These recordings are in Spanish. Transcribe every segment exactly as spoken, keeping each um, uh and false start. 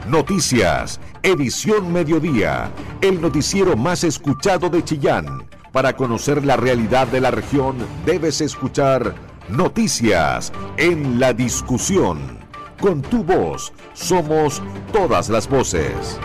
Noticias, edición mediodía, el noticiero más escuchado de Chillán. Para conocer la realidad de la región, debes escuchar Noticias en la discusión. Con tu voz, somos todas las voces.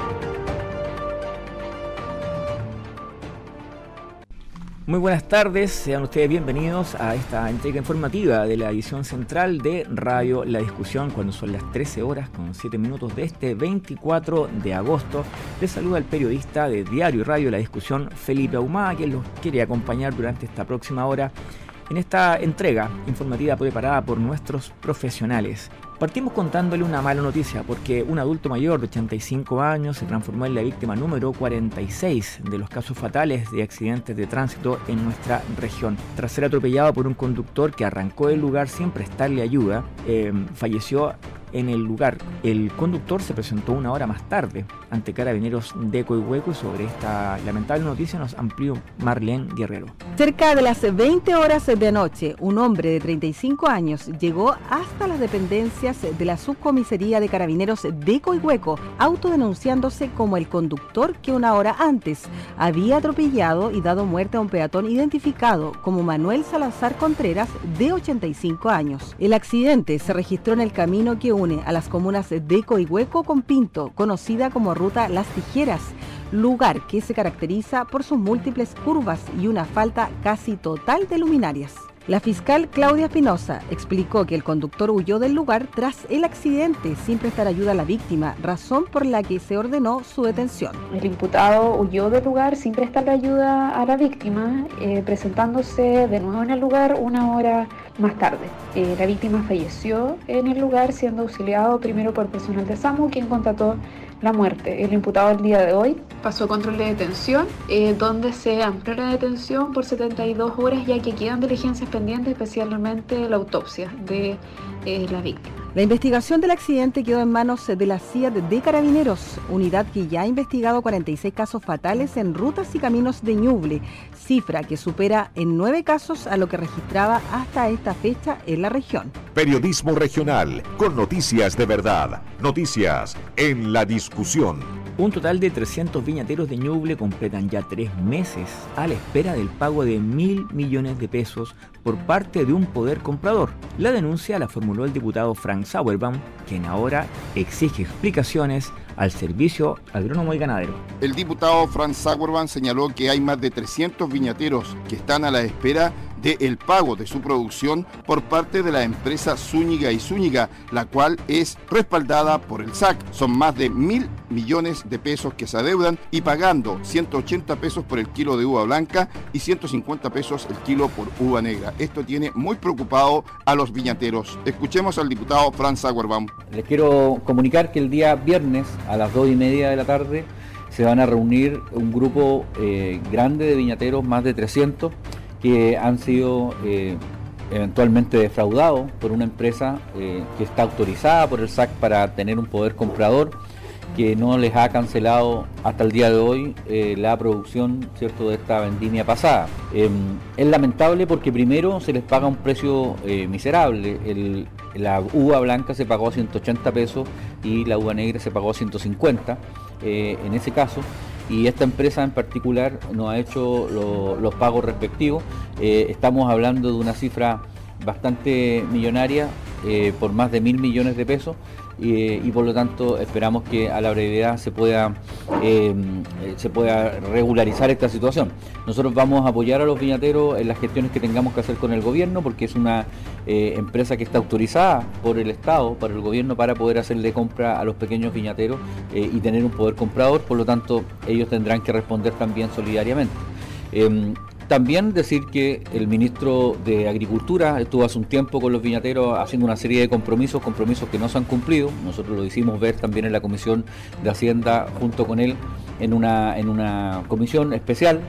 Muy buenas tardes, sean ustedes bienvenidos a esta entrega informativa de la edición central de Radio La Discusión, cuando son las trece horas con siete minutos de este veinticuatro de agosto. Les saluda el periodista de Diario y Radio La Discusión, Felipe Ahumada, quien los quiere acompañar durante esta próxima hora en esta entrega informativa preparada por nuestros profesionales. Partimos contándole una mala noticia, porque un adulto mayor de ochenta y cinco años se transformó en la víctima número cuarenta y seis de los casos fatales de accidentes de tránsito en nuestra región. Tras ser atropellado por un conductor que arrancó del lugar sin prestarle ayuda, eh, falleció en el lugar. El conductor se presentó una hora más tarde ante Carabineros de Coihueco, y sobre esta lamentable noticia nos amplió Marlene Guerrero. Cerca de las veinte horas de anoche, un hombre de treinta y cinco años llegó hasta las dependencias de la subcomisaría de Carabineros de Coihueco, autodenunciándose como el conductor que una hora antes había atropellado y dado muerte a un peatón identificado como Manuel Salazar Contreras, de ochenta y cinco años. El accidente se registró en el camino que une a las comunas de Coihueco con Pinto, conocida como Ruta Las Tijeras, lugar que se caracteriza por sus múltiples curvas y una falta casi total de luminarias. La fiscal Claudia Espinosa explicó que el conductor huyó del lugar tras el accidente sin prestar ayuda a la víctima, razón por la que se ordenó su detención. El imputado huyó del lugar sin prestar ayuda a la víctima, eh, presentándose de nuevo en el lugar una hora más tarde. Eh, la víctima falleció en el lugar, siendo auxiliado primero por personal de SAMU, quien constató la muerte. El imputado el día de hoy pasó a control de detención, eh, donde se amplió la detención por setenta y dos horas, ya que quedan diligencias pendientes, especialmente la autopsia de eh, la víctima. La investigación del accidente quedó en manos de la C I A D de Carabineros, unidad que ya ha investigado cuarenta y seis casos fatales en rutas y caminos de Ñuble, cifra que supera en nueve casos a lo que registraba hasta esta fecha en la región. Periodismo regional, con noticias de verdad, noticias en la discusión. Un total de trescientos viñateros de Ñuble completan ya tres meses a la espera del pago de mil millones de pesos por parte de un poder comprador. La denuncia la formuló el diputado Frank Sauerbaum, quien ahora exige explicaciones al Servicio Agrónomo y Ganadero. El diputado Frank Sauerbaum señaló que hay más de trescientos viñateros que están a la espera del pago de su producción por parte de la empresa Zúñiga y Zúñiga, la cual es respaldada por el S A C. Son más de mil millones de pesos que se adeudan, y pagando ciento ochenta pesos por el kilo de uva blanca y ciento cincuenta pesos el kilo por uva negra. Esto tiene muy preocupado a los viñateros. Escuchemos al diputado Frank Sauerbaum. Les quiero comunicar que el día viernes a las dos y media de la tarde se van a reunir un grupo eh, grande de viñateros, más de trescientos, que han sido eh, eventualmente defraudados por una empresa eh, que está autorizada por el S A C para tener un poder comprador, que no les ha cancelado hasta el día de hoy eh, la producción, ¿cierto?, de esta vendimia pasada. Eh, es lamentable porque primero se les paga un precio eh, miserable. El, la uva blanca se pagó a ciento ochenta pesos y la uva negra se pagó a ciento cincuenta eh, en ese caso. Y esta empresa en particular no ha hecho lo, los pagos respectivos. Eh, estamos hablando de una cifra bastante millonaria, eh, por más de mil millones de pesos, eh, y por lo tanto esperamos que a la brevedad se pueda, eh, se pueda regularizar esta situación. Nosotros vamos a apoyar a los viñateros en las gestiones que tengamos que hacer con el gobierno, porque es una eh, empresa que está autorizada por el Estado, para el gobierno, para poder hacerle compra a los pequeños viñateros eh, y tener un poder comprador. Por lo tanto, ellos tendrán que responder también solidariamente. Eh, También decir que el ministro de Agricultura estuvo hace un tiempo con los viñateros haciendo una serie de compromisos, compromisos que no se han cumplido. Nosotros lo hicimos ver también en la Comisión de Hacienda junto con él en una, en una comisión especial.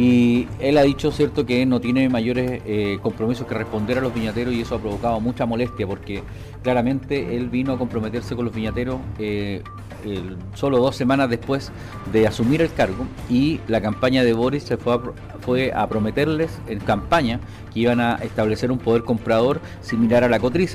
Y él ha dicho, cierto, que no tiene mayores eh, compromisos que responder a los viñateros, y eso ha provocado mucha molestia, porque claramente él vino a comprometerse con los viñateros eh, el, solo dos semanas después de asumir el cargo, y la campaña de Boris se fue a, fue a prometerles en campaña que iban a establecer un poder comprador similar a la cotriza,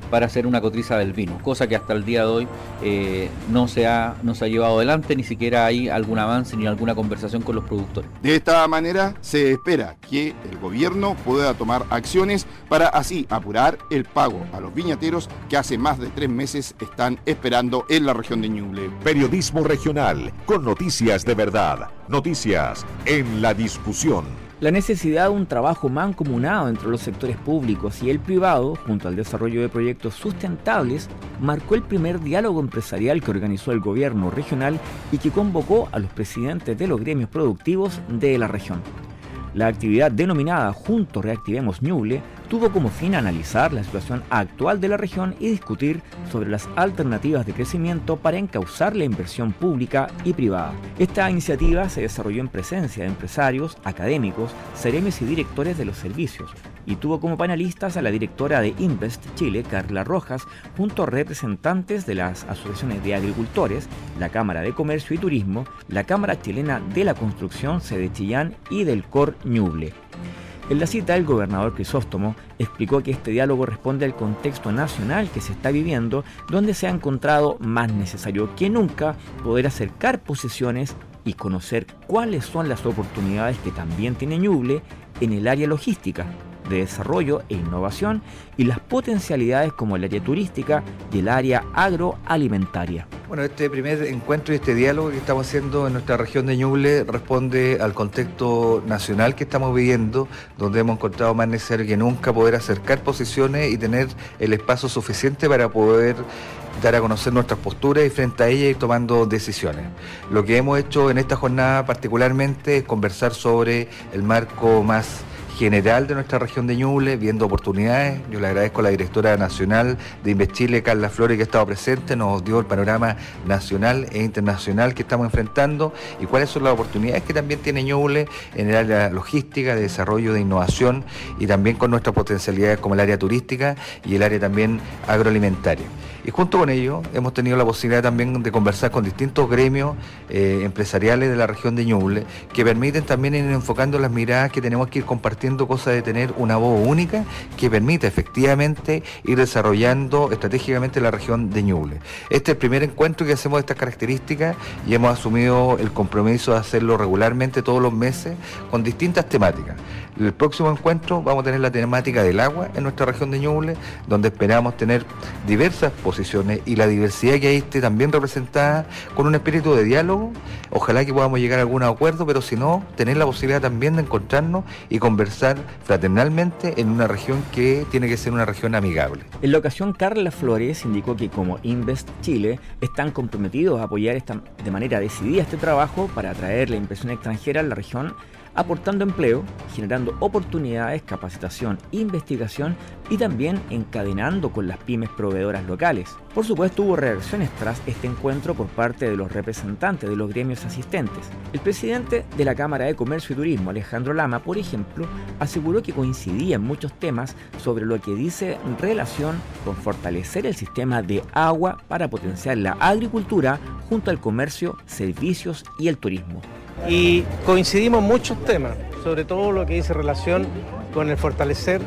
para hacer una cotriza del vino, cosa que hasta el día de hoy eh, no, se ha, no se ha llevado adelante, ni siquiera hay algún avance ni alguna conversación con los productores. De esta manera se espera que el gobierno pueda tomar acciones para así apurar el pago a los viñateros que hace más de tres meses están esperando en la región de Ñuble. Periodismo regional con noticias de verdad, noticias en la discusión. La necesidad de un trabajo mancomunado entre los sectores públicos y el privado, junto al desarrollo de proyectos sustentables, marcó el primer diálogo empresarial que organizó el gobierno regional y que convocó a los presidentes de los gremios productivos de la región. La actividad denominada Juntos Reactivemos Ñuble tuvo como fin analizar la situación actual de la región y discutir sobre las alternativas de crecimiento para encauzar la inversión pública y privada. Esta iniciativa se desarrolló en presencia de empresarios, académicos, seremios y directores de los servicios y tuvo como panelistas a la directora de Invest Chile, Carla Rojas, junto a representantes de las asociaciones de agricultores, la Cámara de Comercio y Turismo, la Cámara Chilena de la Construcción, sede Chillán, y del C O R Ñuble. En la cita, el gobernador Crisóstomo explicó que este diálogo responde al contexto nacional que se está viviendo, donde se ha encontrado más necesario que nunca poder acercar posiciones y conocer cuáles son las oportunidades que también tiene Ñuble en el área logística, de desarrollo e innovación, y las potencialidades como el área turística y el área agroalimentaria. Bueno, este primer encuentro y este diálogo que estamos haciendo en nuestra región de Ñuble responde al contexto nacional que estamos viviendo, donde hemos encontrado más necesario que nunca poder acercar posiciones y tener el espacio suficiente para poder dar a conocer nuestras posturas y frente a ellas ir tomando decisiones. Lo que hemos hecho en esta jornada particularmente es conversar sobre el marco más general de nuestra región de Ñuble, viendo oportunidades. Yo le agradezco a la directora nacional de Invest Chile, Carla Flores, que ha estado presente, nos dio el panorama nacional e internacional que estamos enfrentando y cuáles son las oportunidades que también tiene Ñuble en el área logística, de desarrollo, de innovación, y también con nuestras potencialidades como el área turística y el área también agroalimentaria. Y junto con ello hemos tenido la posibilidad también de conversar con distintos gremios eh, empresariales de la región de Ñuble, que permiten también ir enfocando las miradas que tenemos que ir compartiendo, cosa de tener una voz única que permita efectivamente ir desarrollando estratégicamente la región de Ñuble. Este es el primer encuentro que hacemos de estas características y hemos asumido el compromiso de hacerlo regularmente todos los meses con distintas temáticas. El próximo encuentro vamos a tener la temática del agua en nuestra región de Ñuble, donde esperamos tener diversas posiciones y la diversidad que hay esté también representada con un espíritu de diálogo. Ojalá que podamos llegar a algún acuerdo, pero si no, tener la posibilidad también de encontrarnos y conversar fraternalmente en una región que tiene que ser una región amigable. En la ocasión, Carla Flores indicó que como Invest Chile están comprometidos a apoyar esta, de manera decidida este trabajo para atraer la inversión extranjera a la región, aportando empleo, generando oportunidades, capacitación, investigación y también encadenando con las pymes proveedoras locales. Por supuesto, hubo reacciones tras este encuentro por parte de los representantes de los gremios asistentes. El presidente de la Cámara de Comercio y Turismo, Alejandro Lama, por ejemplo, aseguró que coincidía en muchos temas sobre lo que dice en relación con fortalecer el sistema de agua para potenciar la agricultura junto al comercio, servicios y el turismo. Y coincidimos en muchos temas, sobre todo lo que dice relación con el fortalecer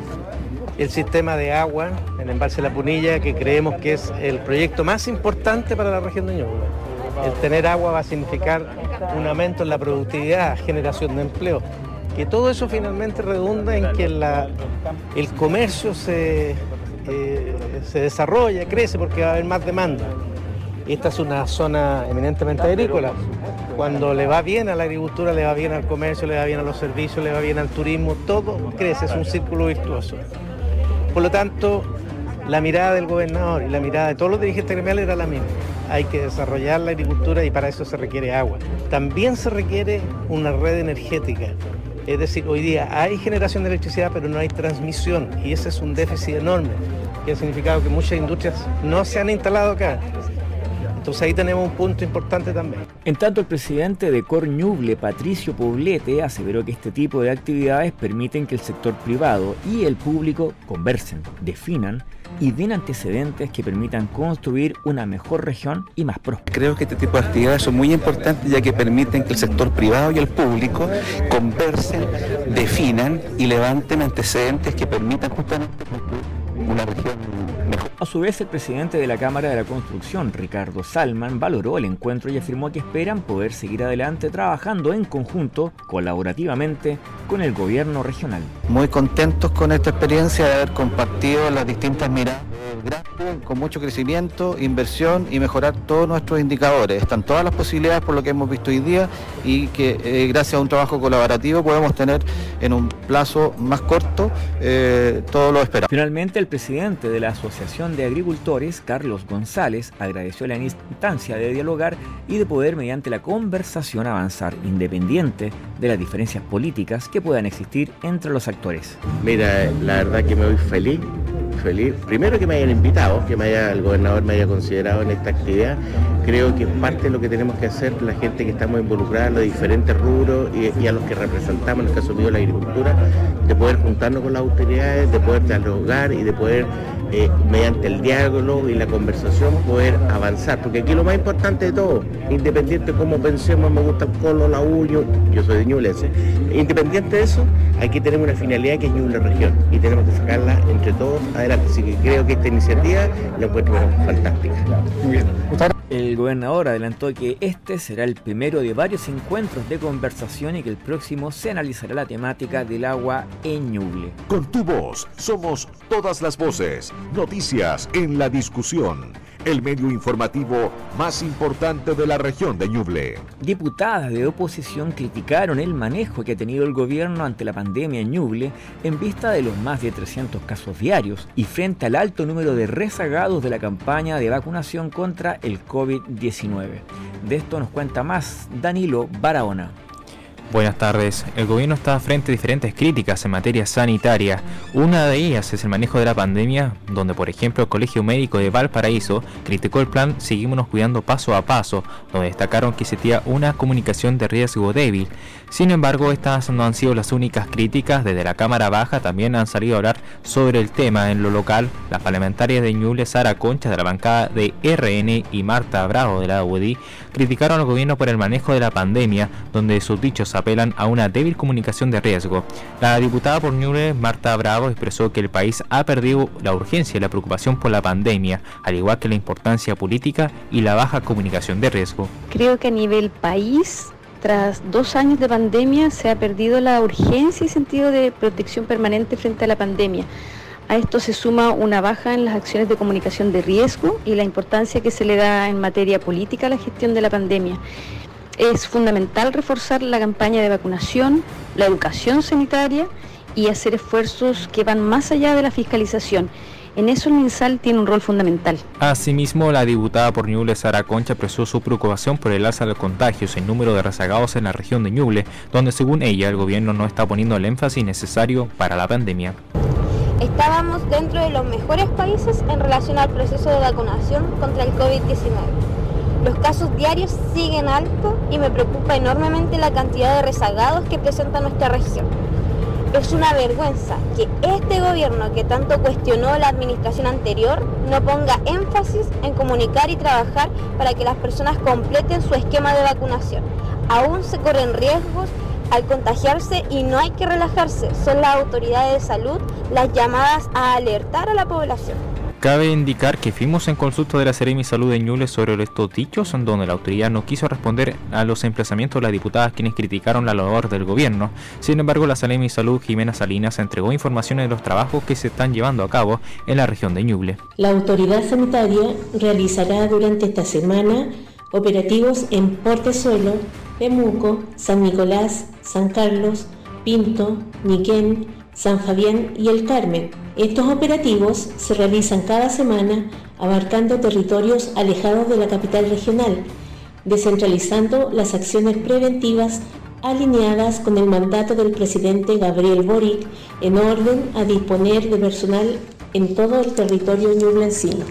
el sistema de agua en el embalse La Punilla, que creemos que es el proyecto más importante para la región de Ñuble. El tener agua va a significar un aumento en la productividad, generación de empleo, que todo eso finalmente redunda en que la, el comercio se, eh, se desarrolla, crece, porque va a haber más demanda. Esta es una zona eminentemente agrícola. Cuando le va bien a la agricultura, le va bien al comercio, le va bien a los servicios, le va bien al turismo, todo crece, es un círculo virtuoso. Por lo tanto, la mirada del gobernador y la mirada de todos los dirigentes gremiales era la misma. Hay que desarrollar la agricultura y para eso se requiere agua. También se requiere una red energética. Es decir, hoy día hay generación de electricidad, pero no hay transmisión, y ese es un déficit enorme, que ha significado que muchas industrias no se han instalado acá. Entonces ahí tenemos un punto importante también. En tanto, el presidente de C O R Ñuble, Patricio Poblete, aseveró que este tipo de actividades permiten que el sector privado y el público conversen, definan y den antecedentes que permitan construir una mejor región y más próspera. Creo que este tipo de actividades son muy importantes, ya que permiten que el sector privado y el público conversen, definan y levanten antecedentes que permitan justamente construir una región mejor. A su vez, el presidente de la Cámara de la Construcción, Ricardo Salman, valoró el encuentro y afirmó que esperan poder seguir adelante trabajando en conjunto, colaborativamente, con el gobierno regional. Muy contentos con esta experiencia de haber compartido las distintas miradas con mucho crecimiento, inversión y mejorar todos nuestros indicadores. Están todas las posibilidades por lo que hemos visto hoy día y que eh, gracias a un trabajo colaborativo podemos tener en un plazo más corto eh, todo lo esperado. Finalmente, el presidente de la Asociación de Agricultores, Carlos González, agradeció la instancia de dialogar y de poder mediante la conversación avanzar, independiente de las diferencias políticas que puedan existir entre los actores. Mira, la verdad que me voy feliz. Feliz. Primero que me hayan invitado, que me haya, el gobernador me haya considerado en esta actividad. Creo que parte de lo que tenemos que hacer, la gente que estamos involucrada en los diferentes rubros y, y a los que representamos, en el caso mío la agricultura, de poder juntarnos con las autoridades, de poder dialogar y de poder, eh, mediante el diálogo y la conversación, poder avanzar. Porque aquí lo más importante de todo, independiente de cómo pensemos, me gusta el Colo, la U, yo, yo soy de Ñuble, independiente de eso, aquí tenemos una finalidad que es Ñuble Región y tenemos que sacarla entre todos adelante. Así que creo que esta iniciativa la encuentro fantástica. Muy bien. El gobernador adelantó que este será el primero de varios encuentros de conversación y que el próximo se analizará la temática del agua en Ñuble. Con tu voz somos todas las voces. Noticias en la discusión. El medio informativo más importante de la región de Ñuble. Diputadas de oposición criticaron el manejo que ha tenido el gobierno ante la pandemia en Ñuble en vista de los más de trescientos casos diarios y frente al alto número de rezagados de la campaña de vacunación contra el COVID diecinueve. De esto nos cuenta más Danilo Barahona. Buenas tardes. El gobierno está frente a diferentes críticas en materia sanitaria. Una de ellas es el manejo de la pandemia, donde por ejemplo el Colegio Médico de Valparaíso criticó el plan Seguímonos Cuidando Paso a Paso, donde destacaron que existía una comunicación de riesgo débil. Sin embargo, estas no han sido las únicas críticas. Desde la Cámara Baja también han salido a hablar sobre el tema. En lo local, las parlamentarias de Ñuble, Sara Concha de la bancada de R N y Marta Bravo de la U D I criticaron al gobierno por el manejo de la pandemia, donde sus dichos apelan a una débil comunicación de riesgo. La diputada por Ñuble, Marta Bravo, expresó que el país ha perdido la urgencia y la preocupación por la pandemia, al igual que la importancia política y la baja comunicación de riesgo. Creo que a nivel país, tras dos años de pandemia, se ha perdido la urgencia y sentido de protección permanente frente a la pandemia. A esto se suma una baja en las acciones de comunicación de riesgo y la importancia que se le da en materia política a la gestión de la pandemia. Es fundamental reforzar la campaña de vacunación, la educación sanitaria y hacer esfuerzos que van más allá de la fiscalización. En eso el MinSal tiene un rol fundamental. Asimismo, la diputada por Ñuble, Sara Concha, expresó su preocupación por el alza de contagios y el número de rezagados en la región de Ñuble, donde según ella el gobierno no está poniendo el énfasis necesario para la pandemia. Estábamos dentro de los mejores países en relación al proceso de vacunación contra el COVID diecinueve. Los casos diarios siguen altos y me preocupa enormemente la cantidad de rezagados que presenta nuestra región. Es una vergüenza que este gobierno que tanto cuestionó la administración anterior no ponga énfasis en comunicar y trabajar para que las personas completen su esquema de vacunación. Aún se corren riesgos al contagiarse y no hay que relajarse. Son las autoridades de salud las llamadas a alertar a la población. Cabe indicar que fuimos en consulta de la Seremi Salud de Ñuble sobre estos dichos, en donde la autoridad no quiso responder a los emplazamientos de las diputadas quienes criticaron la labor del gobierno. Sin embargo, la Seremi Salud, Jimena Salinas, entregó informaciones de los trabajos que se están llevando a cabo en la región de Ñuble. La autoridad sanitaria realizará durante esta semana operativos en Portezuelo, Pemuco, San Nicolás, San Carlos, Pinto, Ñiquén, San Fabián y El Carmen. Estos operativos se realizan cada semana abarcando territorios alejados de la capital regional, descentralizando las acciones preventivas alineadas con el mandato del presidente Gabriel Boric en orden a disponer de personal en todo el territorio ñublencino.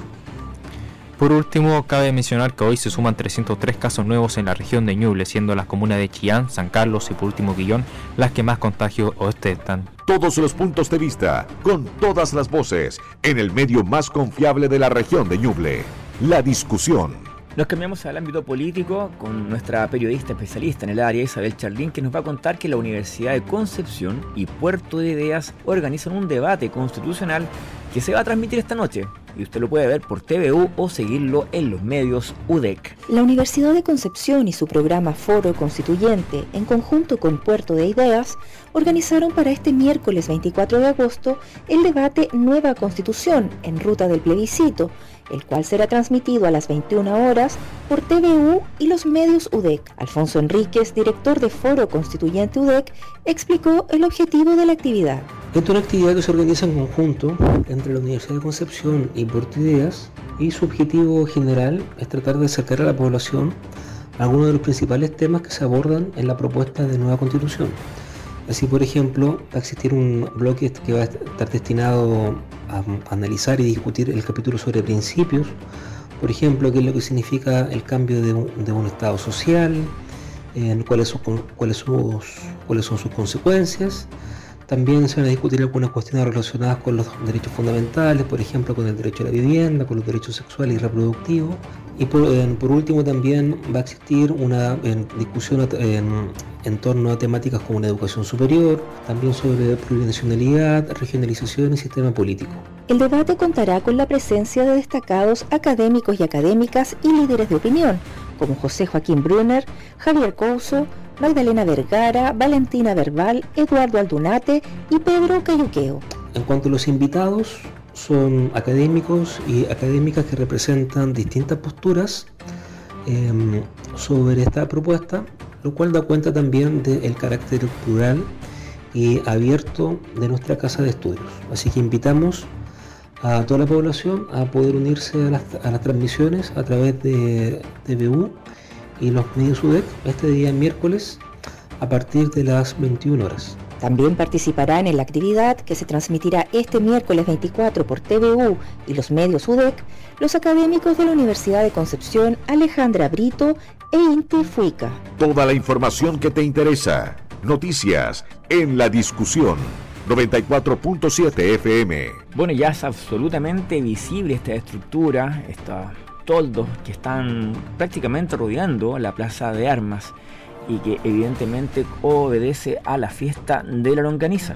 Por último, cabe mencionar que hoy se suman trescientos tres casos nuevos en la región de Ñuble, siendo las comunas de Chillán, San Carlos y por último Guillón las que más contagios ostentan. Todos los puntos de vista, con todas las voces, en el medio más confiable de la región de Ñuble. La discusión. Nos cambiamos al ámbito político con nuestra periodista especialista en el área, Isabel Charlín, que nos va a contar que la Universidad de Concepción y Puerto de Ideas organizan un debate constitucional que se va a transmitir esta noche. y usted lo puede ver por T V U o seguirlo en los medios U D E C. La Universidad de Concepción y su programa Foro Constituyente, en conjunto con Puerto de Ideas, organizaron para este miércoles veinticuatro de agosto el debate Nueva Constitución en ruta del plebiscito, el cual será transmitido a las veintiuna horas por T V U y los medios U D E C. Alfonso Enríquez, director de Foro Constituyente U D E C, explicó el objetivo de la actividad. Esta es una actividad que se organiza en conjunto entre la Universidad de Concepción y Puerto Ideas, y su objetivo general es tratar de acercar a la población algunos de los principales temas que se abordan en la propuesta de nueva Constitución. Así, por ejemplo, va a existir un bloque que va a estar destinado a analizar y discutir el capítulo sobre principios, por ejemplo, qué es lo que significa el cambio de un, de un Estado social, eh, cuáles, son, cuáles, son, cuáles son sus consecuencias. También se van a discutir algunas cuestiones relacionadas con los derechos fundamentales, por ejemplo, con el derecho a la vivienda, con los derechos sexuales y reproductivos. Y por, eh, por último también va a existir una eh, discusión en, en torno a temáticas como la educación superior, también sobre plurinacionalidad, regionalización y sistema político. El debate contará con la presencia de destacados académicos y académicas y líderes de opinión, como José Joaquín Brunner, Javier Couso, Magdalena Vergara, Valentina Verbal, Eduardo Aldunate y Pedro Cayuqueo. En cuanto a los invitados, son académicos y académicas que representan distintas posturas eh, sobre esta propuesta, lo cual da cuenta también del carácter plural y abierto de nuestra casa de estudios. Así que invitamos a toda la población a poder unirse a las, a las transmisiones a través de T V U y los medios U D E C este día miércoles a partir de las veintiuna horas. También participarán en la actividad que se transmitirá este miércoles veinticuatro por T V U y los medios U D E C los académicos de la Universidad de Concepción Alejandra Brito e Inti Fuica. Toda la información que te interesa. Noticias en la discusión. noventa y cuatro punto siete F M. Bueno, ya es absolutamente visible esta estructura, estos toldos que están prácticamente rodeando la Plaza de Armas y que evidentemente obedece a la fiesta de la longaniza.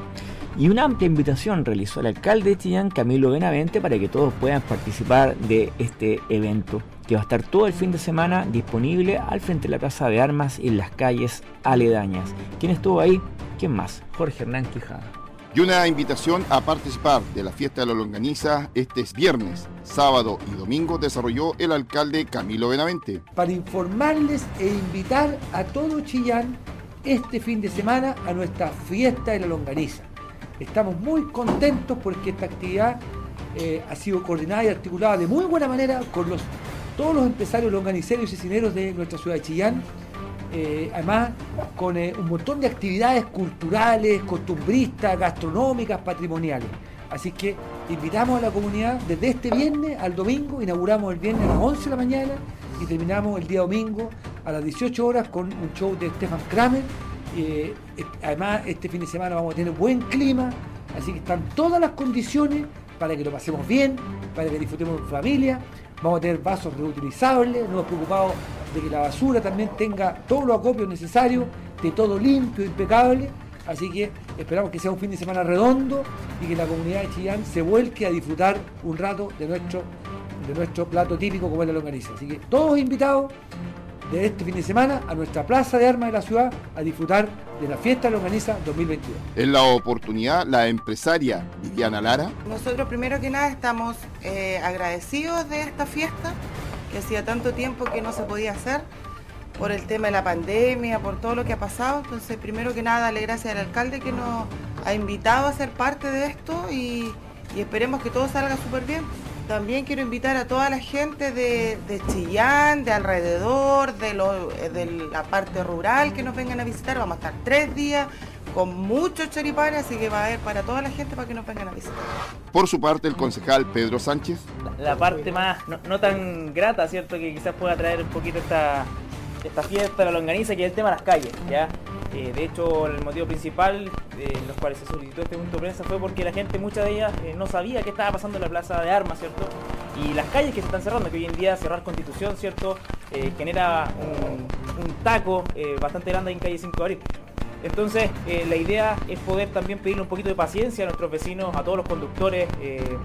Y una amplia invitación realizó el alcalde de Chillán, Camilo Benavente, para que todos puedan participar de este evento, que va a estar todo el fin de semana disponible al frente de la Plaza de Armas y en las calles aledañas. ¿Quién estuvo ahí? ¿Quién más? Jorge Hernán Quijada. Y una invitación a participar de la fiesta de la longaniza este es viernes, sábado y domingo desarrolló el alcalde Camilo Benavente. Para informarles e invitar a todo Chillán este fin de semana a nuestra fiesta de la longaniza. Estamos muy contentos porque esta actividad eh, ha sido coordinada y articulada de muy buena manera con los, todos los empresarios longaniceros y cecineros de nuestra ciudad de Chillán. Eh, además con eh, un montón de actividades culturales, costumbristas, gastronómicas, patrimoniales. Así que invitamos a la comunidad desde este viernes al domingo. Inauguramos el viernes a las once de la mañana y terminamos el día domingo a las dieciocho horas con un show de Stefan Kramer. Eh, además este fin de semana vamos a tener buen clima, así que están todas las condiciones para que lo pasemos bien, para que disfrutemos en familia. Vamos a tener vasos reutilizables, no nos preocupamos de que la basura también tenga todos los acopios necesarios, de todo limpio, impecable. Así que esperamos que sea un fin de semana redondo y que la comunidad de Chillán se vuelque a disfrutar un rato de nuestro, de nuestro plato típico como es la longaniza. Así que todos invitados de este fin de semana a nuestra Plaza de Armas de la ciudad a disfrutar de la fiesta de longaniza dos mil veintidós. En la oportunidad, la empresaria Viviana Lara. Nosotros primero que nada estamos eh, agradecidos de esta fiesta, que hacía tanto tiempo que no se podía hacer por el tema de la pandemia, por todo lo que ha pasado. Entonces, primero que nada, darle gracias al alcalde que nos ha invitado a ser parte de esto y, y esperemos que todo salga súper bien. También quiero invitar a toda la gente de, de Chillán, de alrededor, de, lo, de la parte rural que nos vengan a visitar. Vamos a estar tres días con muchos choripanes, así que va a haber para toda la gente para que nos vengan a visitar. Por su parte, el concejal Pedro Sánchez. La, la parte más, no, no tan grata, ¿cierto? Que quizás pueda traer un poquito esta, esta fiesta, la longaniza, que es el tema de las calles, ¿ya? Eh, de hecho, el motivo principal eh, en los cuales se solicitó este punto de prensa fue porque la gente, mucha de ellas, eh, no sabía qué estaba pasando en la Plaza de Armas, ¿cierto? Y las calles que se están cerrando, que hoy en día cerrar Constitución, ¿cierto? Eh, genera un, un taco eh, bastante grande en calle cinco de abril. Entonces, eh, la idea es poder también pedirle un poquito de paciencia a nuestros vecinos, a todos los conductores, eh, y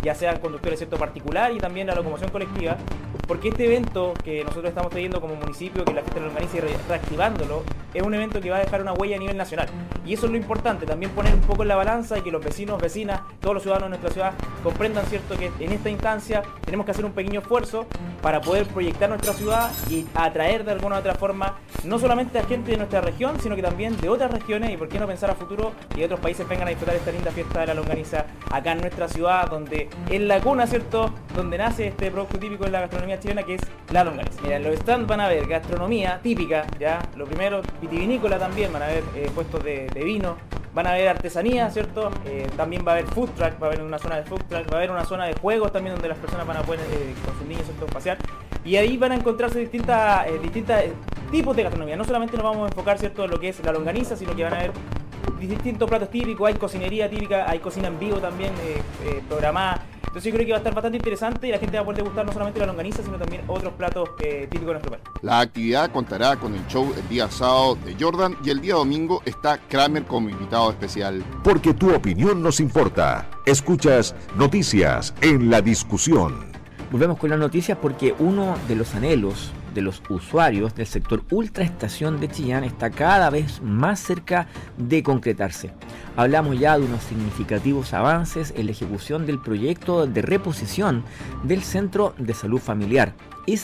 ya sean conductores, ¿cierto?, particular y también la locomoción colectiva, porque este evento que nosotros estamos teniendo como municipio, que la fiesta lo organiza y re reactivándolo, es un evento que va a dejar una huella a nivel nacional. Y eso es lo importante, también poner un poco en la balanza y que los vecinos, vecinas, todos los ciudadanos de nuestra ciudad comprendan, ¿cierto?, que en esta instancia tenemos que hacer un pequeño esfuerzo para poder proyectar nuestra ciudad y atraer de alguna u otra forma no solamente a gente de nuestra región, sino que también de otras regiones, y por qué no pensar a futuro y de otros países vengan a disfrutar esta linda fiesta de la longaniza acá en nuestra ciudad, donde es la cuna, ¿cierto?, donde nace este producto típico de la gastronomía chilena, que es la longaniza. Mira, en los stands van a ver gastronomía típica, ya, lo primero, vitivinícola también, van a ver eh, puestos de, de vino, van a haber artesanía, ¿cierto? Eh, también va a haber food truck, va a haber una zona de food truck, va a haber una zona de juegos también donde las personas van a poder eh, con sus niños, ¿cierto?, pasear. Y ahí van a encontrarse distintas, eh, distintas eh, tipos de gastronomía. No solamente nos vamos a enfocar, ¿cierto?, en lo que es la longaniza, sino que van a haber distintos platos típicos, hay cocinería típica, hay cocina en vivo también eh, eh, programada. Entonces yo creo que va a estar bastante interesante y la gente va a poder degustar no solamente la longaniza, sino también otros platos eh, típicos de nuestro país. La actividad contará con el show el día sábado de Jordan y el día domingo está Kramer como invitado especial. Porque tu opinión nos importa. Escuchas Noticias en la Discusión. Volvemos con las noticias porque uno de los anhelos de los usuarios del sector ultraestación de Chillán está cada vez más cerca de concretarse. Hablamos ya de unos significativos avances en la ejecución del proyecto de reposición del Centro de Salud Familiar. Es